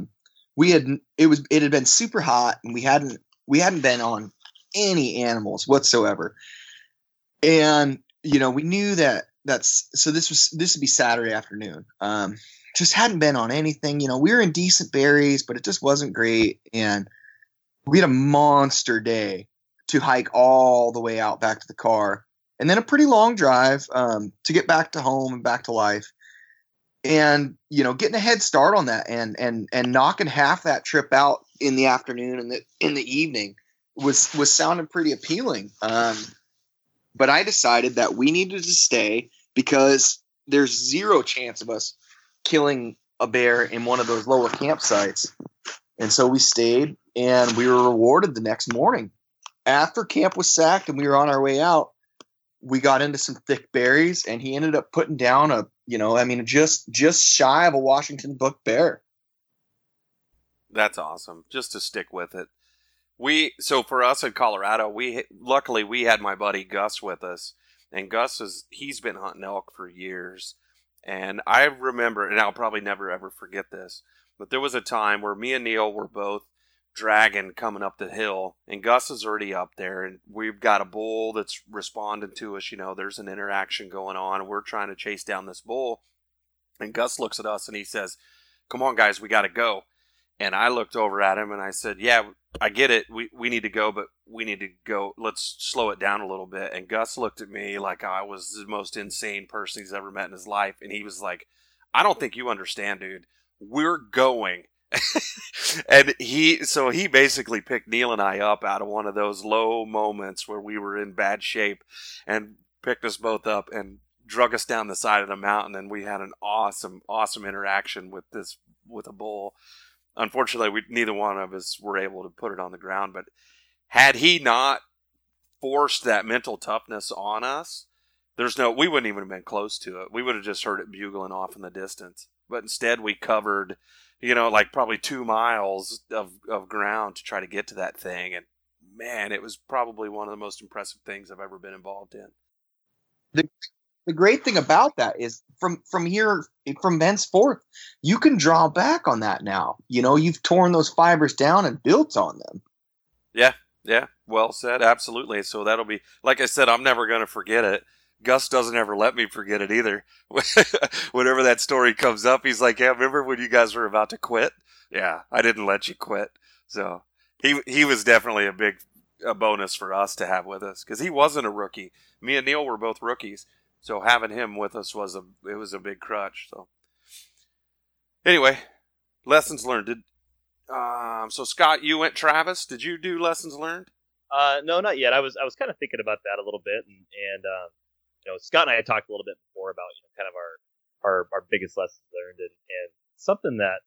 It had been super hot, and we hadn't been on any animals whatsoever. And, we knew so this would be Saturday afternoon. Just hadn't been on anything, we were in decent berries, but it just wasn't great. And we had a monster day to hike all the way out back to the car, and then a pretty long drive, to get back to home and back to life. And, getting a head start on that and knocking half that trip out in the afternoon and in the evening was sounding pretty appealing. But I decided that we needed to stay because there's zero chance of us killing a bear in one of those lower campsites. And so we stayed, and we were rewarded the next morning. After camp was sacked and we were on our way out, we got into some thick berries, and he ended up putting down just shy of a Washington buck bear. That's awesome. Just to stick with it. So for us in Colorado, luckily we had my buddy Gus with us, and he's been hunting elk for years. And I remember, and I'll probably never ever forget this, but there was a time where me and Neil were both dragging coming up the hill, and Gus is already up there, and we've got a bull that's responding to us. There's an interaction going on, and we're trying to chase down this bull. And Gus looks at us and he says, "Come on, guys, we got to go." And I looked over at him and I said, yeah, I get it. We need to go, but we need to go. Let's slow it down a little bit. And Gus looked at me like I was the most insane person he's ever met in his life. And he was like, I don't think you understand, dude. We're going. And he basically picked Neil and I up out of one of those low moments where we were in bad shape and picked us both up and drug us down the side of the mountain. And we had an awesome interaction with a bull. Unfortunately, neither one of us were able to put it on the ground, but had he not forced that mental toughness on us, we wouldn't even have been close to it. We would have just heard it bugling off in the distance. But instead we covered, like probably 2 miles of ground to try to get to that thing. And man, it was probably one of the most impressive things I've ever been involved in. The great thing about that is from henceforth, you can draw back on that now. You've torn those fibers down and built on them. Yeah. Well said. Absolutely. So that'll be, like I said, I'm never going to forget it. Gus doesn't ever let me forget it either. Whenever that story comes up, he's like, yeah, remember when you guys were about to quit? Yeah, I didn't let you quit. So he was definitely a bonus for us to have with us because he wasn't a rookie. Me and Neil were both rookies. So having him with us was a big crutch. So anyway, lessons learned. So Scott, you went Travis. Did you do lessons learned? No, not yet. I was kind of thinking about that a little bit, and Scott and I had talked a little bit before about kind of our biggest lessons learned, and something that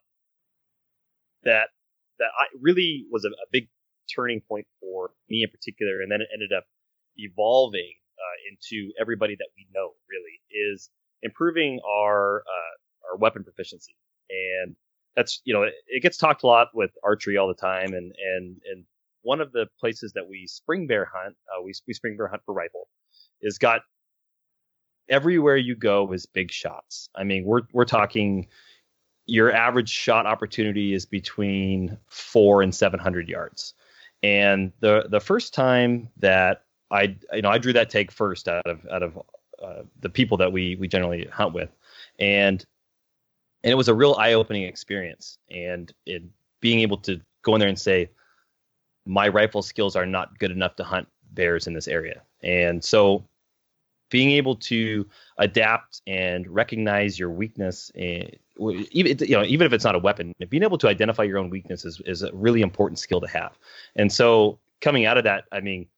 I really was a big turning point for me in particular, and then it ended up evolving into everybody that we know. Really, is improving our weapon proficiency, and that's it gets talked a lot with archery all the time, and one of the places that we spring bear hunt, we spring bear hunt for rifle, is got everywhere you go is big shots. I mean, we're talking your average shot opportunity is between 400 and 700 yards. And the first time that I drew that tag first out of the people that we generally hunt with, and it was a real eye-opening experience. And being able to go in there and say, my rifle skills are not good enough to hunt bears in this area. And so being able to adapt and recognize your weakness, even if it's not a weapon, being able to identify your own weakness is a really important skill to have. And so coming out of that, I mean,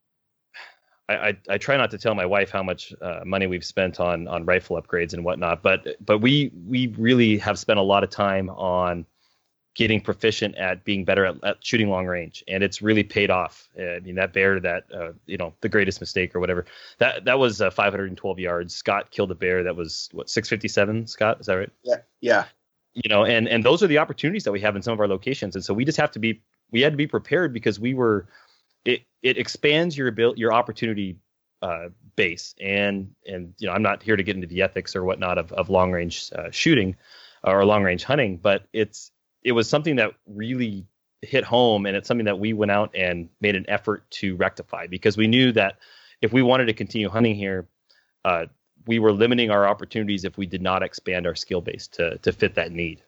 I try not to tell my wife how much money we've spent on rifle upgrades and whatnot, but we really have spent a lot of time on getting proficient at being better at shooting long range, and it's really paid off. I mean, that bear that the greatest mistake or whatever, that was 512 yards. Scott killed a bear that was 657. Scott, is that right? Yeah. And those are the opportunities that we have in some of our locations, and so we had to be prepared because it expands your opportunity base, and I'm not here to get into the ethics or whatnot of long range shooting or long range hunting, but it was something that really hit home, and it's something that we went out and made an effort to rectify, because we knew that if we wanted to continue hunting here, we were limiting our opportunities if we did not expand our skill base to fit that need.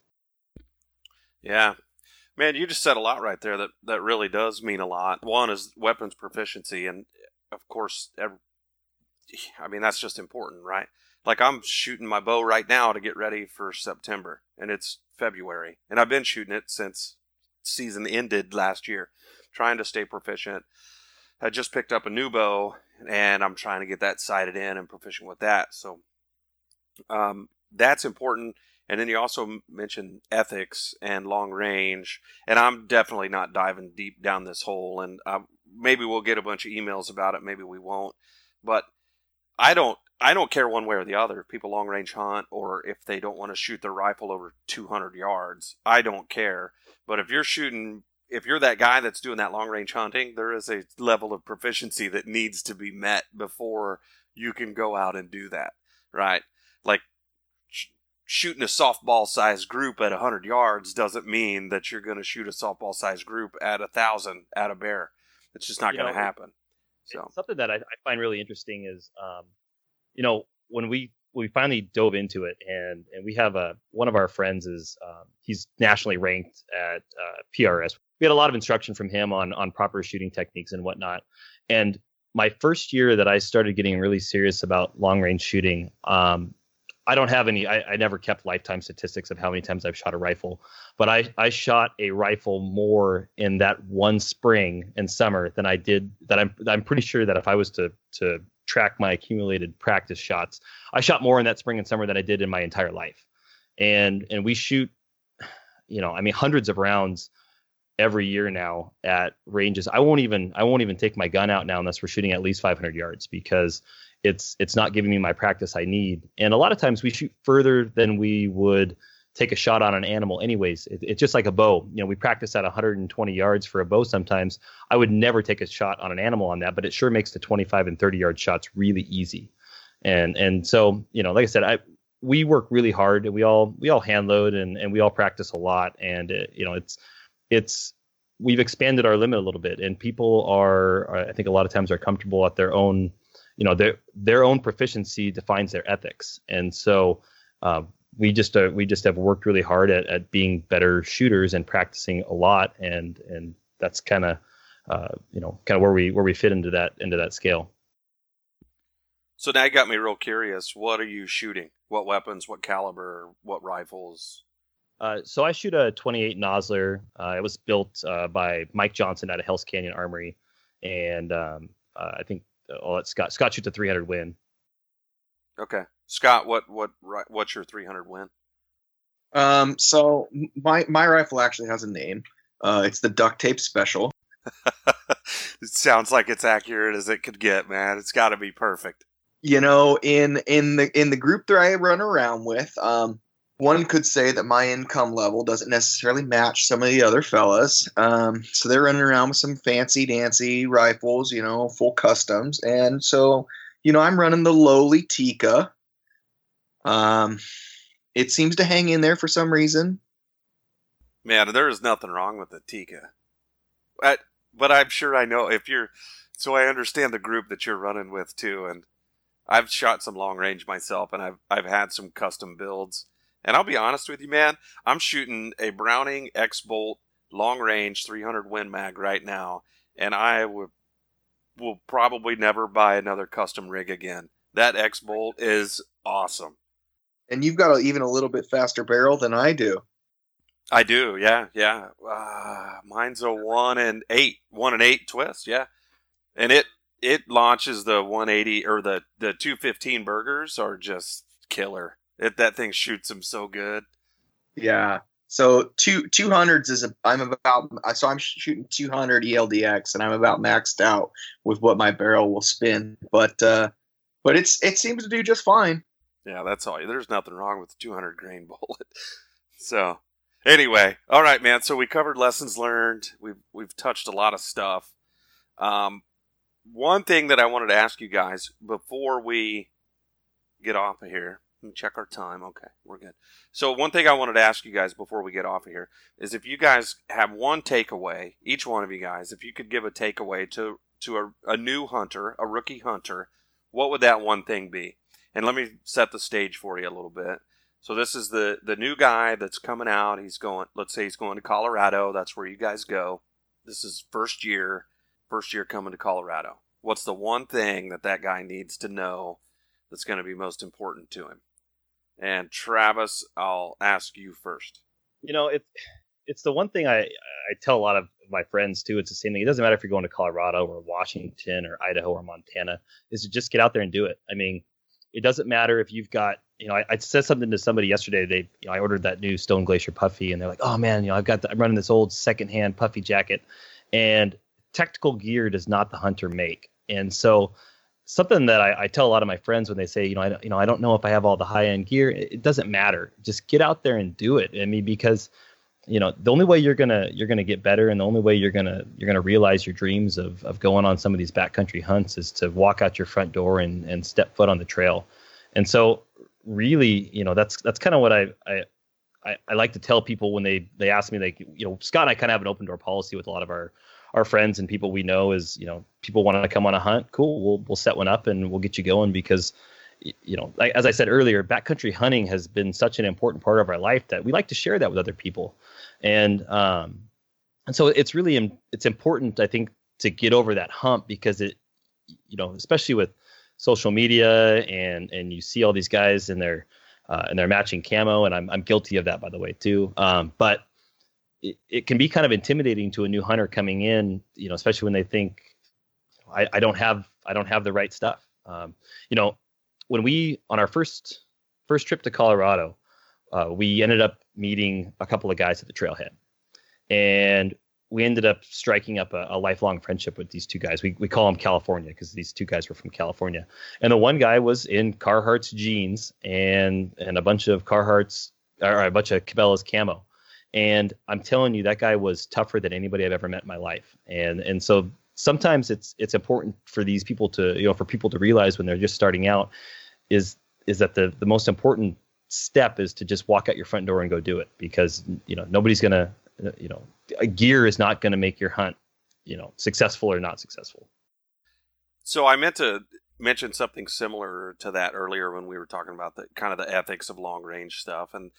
Yeah. Man, you just said a lot right there that really does mean a lot. One is weapons proficiency, and of course, that's just important, right? Like, I'm shooting my bow right now to get ready for September, and it's February, and I've been shooting it since season ended last year, trying to stay proficient. I just picked up a new bow, and I'm trying to get that sighted in and proficient with that. So that's important. And then you also mentioned ethics and long range, and I'm definitely not diving deep down this hole, and maybe we'll get a bunch of emails about it, maybe we won't, but I don't care one way or the other if people long range hunt or if they don't want to shoot their rifle over 200 yards. I don't care. But if you're that guy that's doing that long range hunting, there is a level of proficiency that needs to be met before you can go out and do that, right? Like, shooting a softball sized group at 100 yards doesn't mean that you're going to shoot a softball sized group at 1,000 at a bear. It's just not going to happen. So something that I find really interesting is, when we we finally dove into it, and we have one of our friends is he's nationally ranked at PRS. We had a lot of instruction from him on proper shooting techniques and whatnot. And my first year that I started getting really serious about long range shooting, I don't have any. I never kept lifetime statistics of how many times I've shot a rifle, but I shot a rifle more in that one spring and summer than I did. That I'm pretty sure that if I was to track my accumulated practice shots, I shot more in that spring and summer than I did in my entire life. And we shoot, hundreds of rounds every year now at ranges. I won't even take my gun out now unless we're shooting at least 500 yards, because it's not giving me my practice I need. And a lot of times we shoot further than we would take a shot on an animal anyways. It's just like a bow. We practice at 120 yards for a bow sometimes. I would never take a shot on an animal on that, but it sure makes the 25 and 30 yard shots really easy. And so, like I said, we work really hard, and we all hand load, and we all practice a lot. And we've expanded our limit a little bit, and people are I think a lot of times are comfortable at their own, their own proficiency defines their ethics. And so, we just have worked really hard at being better shooters and practicing a lot, and that's kind of where we fit into that scale. So now you got me real curious. What are you shooting? What weapons? What caliber? What rifles? So I shoot a 28 Nosler. It was built by Mike Johnson out of Hell's Canyon Armory, and I think Scott shoots a 300 Win. Okay. Scott, what's your 300 Win? So my rifle actually has a name. It's the Duct Tape Special. It sounds like it's accurate as it could get, man. It's got to be perfect. In the group that I run around with, one could say that my income level doesn't necessarily match some of the other fellas. So they're running around with some fancy dancy rifles, full customs, and so I'm running the lowly Tikka. It seems to hang in there for some reason. Man, there is nothing wrong with the Tikka. But I'm sure I know so I understand the group that you're running with too. And I've shot some long range myself, and I've had some custom builds. And I'll be honest with you, man, I'm shooting a Browning X-Bolt long range 300 Win Mag right now. And I will probably never buy another custom rig again. That X-Bolt is awesome. And you've got even a little bit faster barrel than I do. I do, yeah. Mine's a 1 and 8 twist, yeah. And it launches the 180 or the 215 burgers are just killer. That thing shoots them so good. Yeah. So 200s I'm shooting 200 ELDX, and I'm about maxed out with what my barrel will spin. But it seems to do just fine. Yeah, that's all. There's nothing wrong with the 200 grain bullet. So, anyway, all right, man. So we covered lessons learned. We've touched a lot of stuff. One thing that I wanted to ask you guys before we get off of here. Let me check our time. Okay, we're good. So one thing I wanted to ask you guys before we get off of here is if you guys have one takeaway, each one of you guys, if you could give a takeaway to a new hunter, a rookie hunter, what would that one thing be? And let me set the stage for you a little bit. So this is the new guy that's coming out. Let's say he's going to Colorado. That's where you guys go. This is first year coming to Colorado. What's the one thing that guy needs to know that's going to be most important to him? And Travis, I'll ask you first. It's the one thing I tell a lot of my friends too. It's the same thing. It doesn't matter if you're going to Colorado or Washington or Idaho or Montana, is to just get out there and do it. I mean, it doesn't matter if you've got, I said something to somebody yesterday. I ordered that new Stone Glacier Puffy, and they're like, oh man, I'm running this old secondhand Puffy jacket, and tactical gear does not the hunter make. And so something that I tell a lot of my friends when they say, I don't know if I have all the high end gear, it doesn't matter. Just get out there and do it. I mean, because the only way you're gonna get better, and the only way you're gonna realize your dreams of going on some of these backcountry hunts is to walk out your front door and step foot on the trail. And so really, that's kind of what I like to tell people when they ask me, like, Scott and I kind of have an open door policy with a lot of our friends and people we know is, people want to come on a hunt. Cool. We'll set one up and we'll get you going, because like, as I said earlier, backcountry hunting has been such an important part of our life that we like to share that with other people. And so it's really, it's important, I think, to get over that hump, because it, especially with social media and you see all these guys in their matching camo, and I'm guilty of that, by the way, too. But it can be kind of intimidating to a new hunter coming in, especially when they think I don't have the right stuff. When we, on our first trip to Colorado, we ended up meeting a couple of guys at the trailhead, and we ended up striking up a lifelong friendship with these two guys. We call them California because these two guys were from California. And the one guy was in Carhartt's jeans and a bunch of Carhartt's, or a bunch of Cabela's camo. And I'm telling you, that guy was tougher than anybody I've ever met in my life. And so sometimes it's important for these people to, for people to realize when they're just starting out is that the most important step is to just walk out your front door and go do it, because, nobody's going to, gear is not going to make your hunt, successful or not successful. So I meant to mention something similar to that earlier when we were talking about the kind of the ethics of long range stuff. And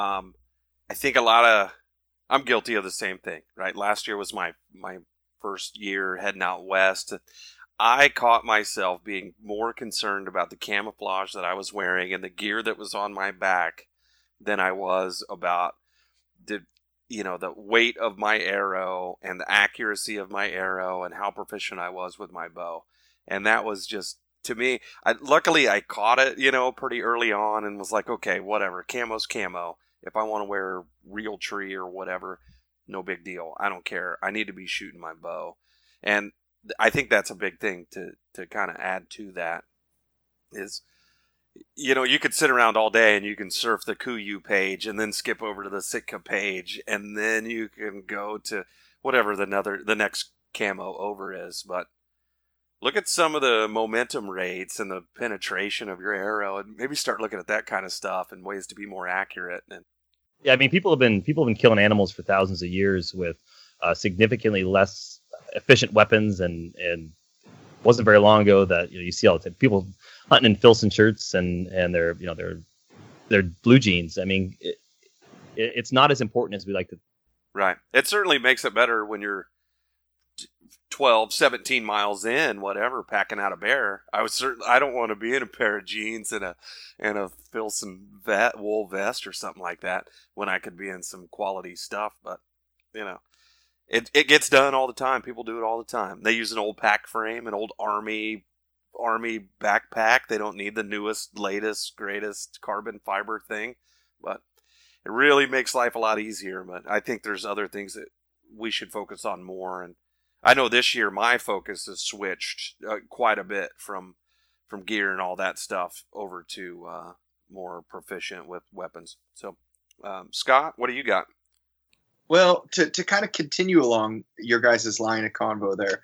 I think I'm guilty of the same thing, right? Last year was my first year heading out west. I caught myself being more concerned about the camouflage that I was wearing and the gear that was on my back than I was about the weight of my arrow and the accuracy of my arrow and how proficient I was with my bow. And that was just, to me, luckily I caught it, pretty early on and was like, okay, whatever, camo's camo. If I want to wear real tree or whatever, no big deal. I don't care. I need to be shooting my bow. And I think that's a big thing to kind of add to that is, you could sit around all day and you can surf the KUIU page and then skip over to the Sitka page, and then you can go to whatever the next camo over is. But look at some of the momentum rates and the penetration of your arrow, and maybe start looking at that kind of stuff and ways to be more accurate. And yeah, I mean, people have been killing animals for thousands of years with significantly less efficient weapons, and it wasn't very long ago that you see all the time people hunting in Filson shirts and their blue jeans. I mean, it's not as important as we like to. Right. It certainly makes it better when you're 12, 17 miles in, whatever, packing out a bear. I don't want to be in a pair of jeans and a Filson wool vest or something like that when I could be in some quality stuff. But it gets done all the time. People do it all the time. They use an old pack frame, an old army backpack. They don't need the newest, latest, greatest carbon fiber thing, but it really makes life a lot easier. But I think there's other things that we should focus on more. And I know this year my focus has switched quite a bit from gear and all that stuff over to more proficient with weapons. So, Scott, what do you got? Well, to kind of continue along your guys' line of convo there,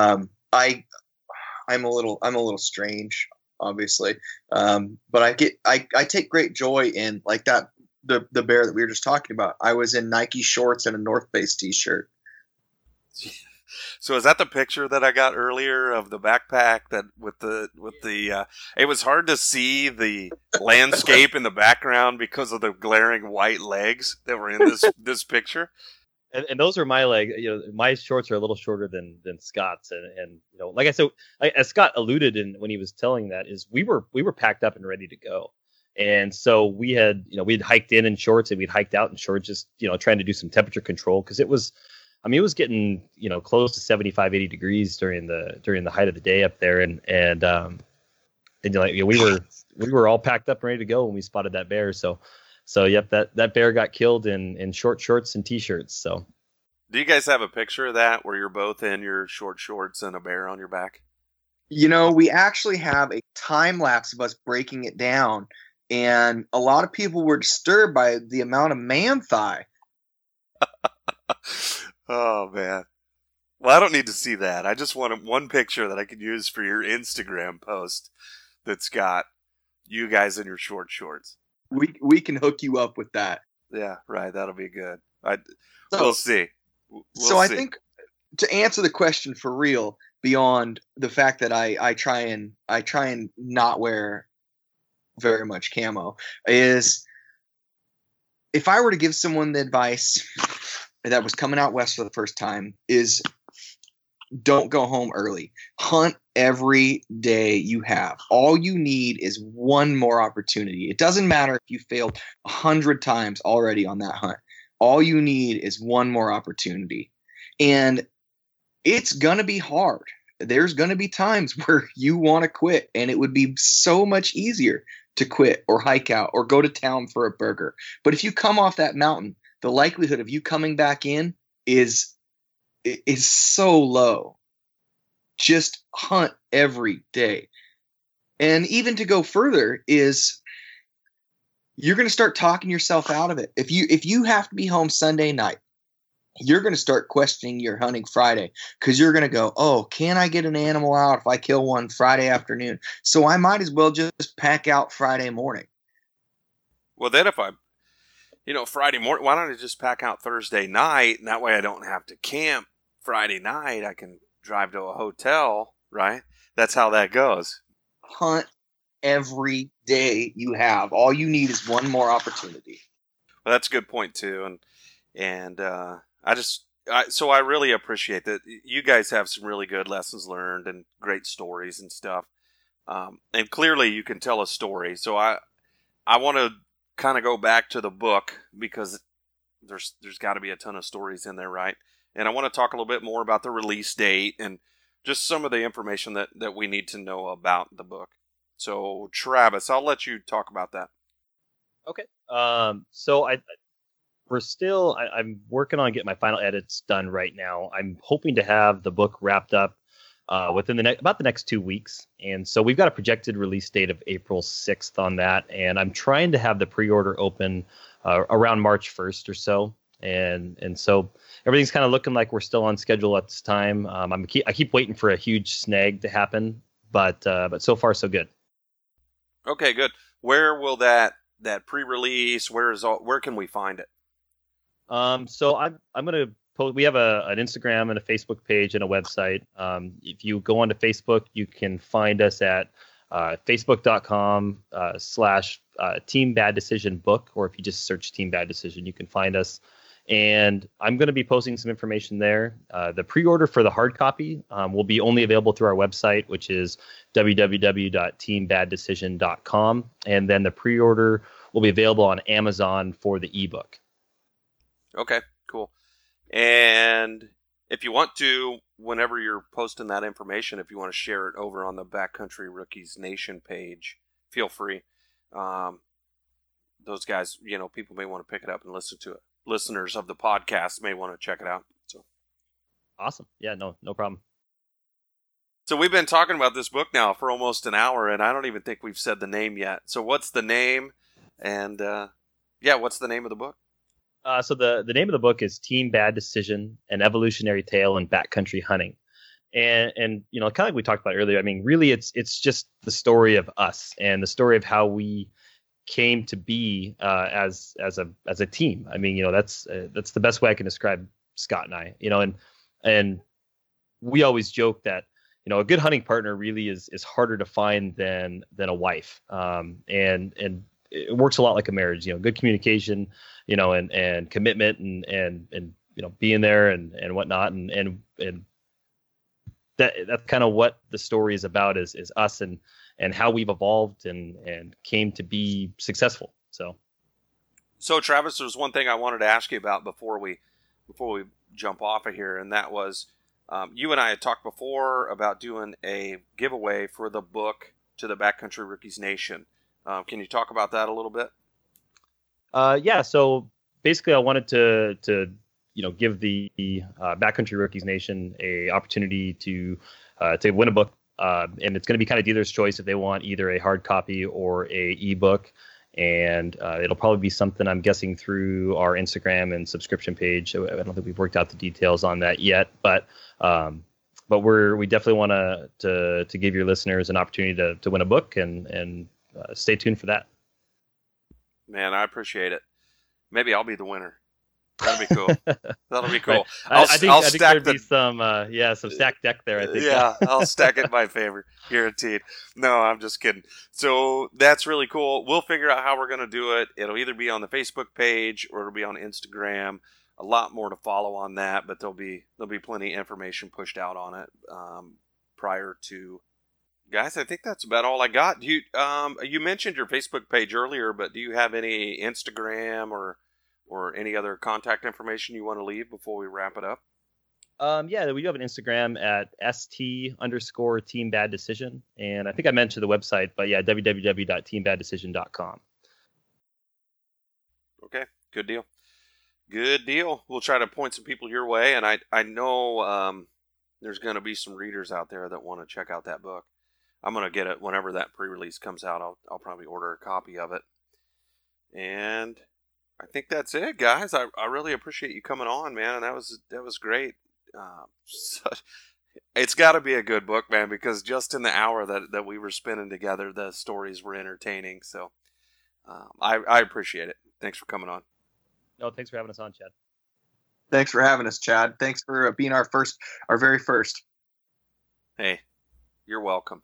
I'm a little strange, obviously, but I take great joy in like that the bear that we were just talking about. I was in Nike shorts and a North Face t-shirt. So is that the picture that I got earlier of the backpack that with the it was hard to see the landscape in the background because of the glaring white legs that were in this picture? And those are my legs. My shorts are a little shorter than Scott's, and like I said, as Scott alluded in when he was telling that, is we were packed up and ready to go, and so we'd hiked in shorts and we'd hiked out in shorts, just trying to do some temperature control, because it was getting close to 75, 80 degrees during the height of the day up there, and we were all packed up and ready to go when we spotted that bear. So yep, that bear got killed in short shorts and t-shirts. So, do you guys have a picture of that where you're both in your short shorts and a bear on your back? We actually have a time lapse of us breaking it down, and a lot of people were disturbed by the amount of man thigh. Oh man. Well, I don't need to see that. I just want one picture that I could use for your Instagram post that's got you guys in your short shorts. We can hook you up with that. Yeah, right. That'll be good. We'll see. I think to answer the question for real, beyond the fact that I try and not wear very much camo, is if I were to give someone the advice that was coming out west for the first time, is don't go home early. Hunt every day you have. All you need is one more opportunity. It doesn't matter if you failed 100 times already on that hunt. All you need is one more opportunity. And it's going to be hard. There's going to be times where you want to quit, and it would be so much easier to quit or hike out or go to town for a burger. But if you come off that mountain, the likelihood of you coming back in is so low. Just hunt every day. And even to go further is you're going to start talking yourself out of it. If you have to be home Sunday night, you're going to start questioning your hunting Friday, because you're going to go, oh, can I get an animal out if I kill one Friday afternoon? So I might as well just pack out Friday morning. Well, then if Friday morning, why don't I just pack out Thursday night, and that way I don't have to camp Friday night. I can drive to a hotel, right? That's how that goes. Hunt every day you have. All you need is one more opportunity. Well, that's a good point too, and so I really appreciate that you guys have some really good lessons learned and great stories and stuff. And clearly you can tell a story. So I want to kind of go back to the book, because there's got to be a ton of stories in there, right? And I want to talk a little bit more about the release date and just some of the information that we need to know about the book. So Travis, I'll let you talk about that. Okay. So I'm working on getting my final edits done right now. I'm hoping to have the book wrapped up within about the next 2 weeks. And so we've got a projected release date of April 6th on that. And I'm trying to have the pre-order open around March 1st or so. And so everything's kind of looking like we're still on schedule at this time. I keep waiting for a huge snag to happen, but so far so good. Okay, good. Where will that pre-release? Where can we find it? So I'm gonna post. We have an Instagram and a Facebook page and a website. If you go onto Facebook, you can find us at facebook.com / Team Bad Decision Book, or if you just search Team Bad Decision, you can find us. And I'm going to be posting some information there. The pre-order for the hard copy will be only available through our website, which is www.teambaddecision.com. And then the pre-order will be available on Amazon for the ebook. Okay, cool. And if you want to, whenever you're posting that information, if you want to share it over on the Backcountry Rookies Nation page, feel free. Those guys, people may want to pick it up and listen to it. Listeners of the podcast may want to check it out. So awesome. Yeah, no problem. So we've been talking about this book now for almost an hour, and I don't even think we've said the name yet. So what's the name? And what's the name of the book? So the name of the book is Team Bad Decision: An Evolutionary Tale in Backcountry Hunting. And kind of like we talked about earlier, I mean, really it's just the story of us and the story of how we came to be as a team. I mean, that's the best way I can describe Scott and I. And we always joke that a good hunting partner really is harder to find than a wife. And it works a lot like a marriage. Good communication, and commitment and being there and whatnot. And that's kind of what the story is about is us and how we've evolved and came to be successful. So Travis, there's one thing I wanted to ask you about before we jump off of here, and that was you and I had talked before about doing a giveaway for the book to the Backcountry Rookies Nation. Can you talk about that a little bit? Yeah. So basically, I wanted to give the Backcountry Rookies Nation a opportunity to win a book. And it's going to be kind of dealer's choice if they want either a hard copy or a ebook. And it'll probably be something, I'm guessing, through our Instagram and subscription page. I don't think we've worked out the details on that yet, but we definitely want to give your listeners an opportunity to win a book and stay tuned for that. Man, I appreciate it. Maybe I'll be the winner. That'll be cool. That'll be cool. Right. I think stack there'd be some stacked deck there. I think. Yeah, I'll stack it in my favor, guaranteed. No, I'm just kidding. So that's really cool. We'll figure out how we're going to do it. It'll either be on the Facebook page or it'll be on Instagram. A lot more to follow on that, but there'll be plenty of information pushed out on it prior to. Guys, I think that's about all I got. You mentioned your Facebook page earlier, but do you have any Instagram or any other contact information you want to leave before we wrap it up? Yeah, we do have an Instagram at st_team bad decision, and I think I mentioned the website, but yeah, www.teambaddecision.com. Okay, good deal. Good deal. We'll try to point some people your way, and I know there's going to be some readers out there that want to check out that book. I'm going to get it whenever that pre-release comes out. I'll probably order a copy of it. And I think that's it, guys. I really appreciate you coming on, man. And that was great. It's got to be a good book, man, because just in the hour that we were spending together, the stories were entertaining. So I appreciate it. Thanks for coming on. No, thanks for having us on, Chad. Thanks for having us, Chad. Thanks for being our very first. Hey, you're welcome.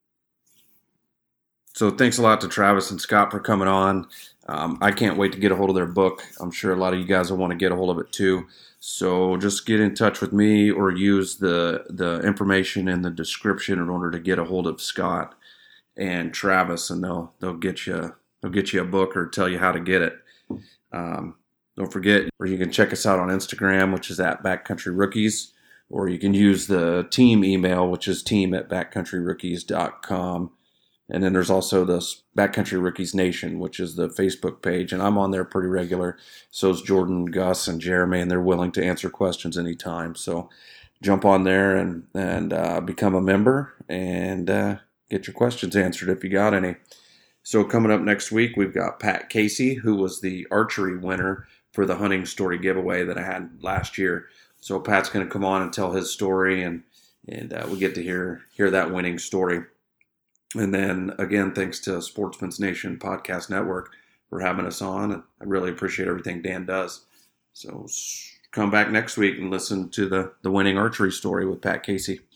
So thanks a lot to Travis and Scott for coming on. I can't wait to get a hold of their book. I'm sure a lot of you guys will want to get a hold of it too. So just get in touch with me or use the information in the description in order to get a hold of Scott and Travis, and they'll get you a book or tell you how to get it. Don't forget, or you can check us out on Instagram, which is at Backcountry Rookies, or you can use the team email, which is team@backcountryrookies.com. And then there's also this Backcountry Rookies Nation, which is the Facebook page, and I'm on there pretty regular. So is Jordan, Gus, and Jeremy, and they're willing to answer questions anytime. So jump on there and become a member and get your questions answered if you got any. So coming up next week, we've got Pat Casey, who was the archery winner for the hunting story giveaway that I had last year. So Pat's going to come on and tell his story, and we get to hear that winning story. And then, again, thanks to Sportsman's Nation Podcast Network for having us on. And I really appreciate everything Dan does. So come back next week and listen to the winning archery story with Pat Casey.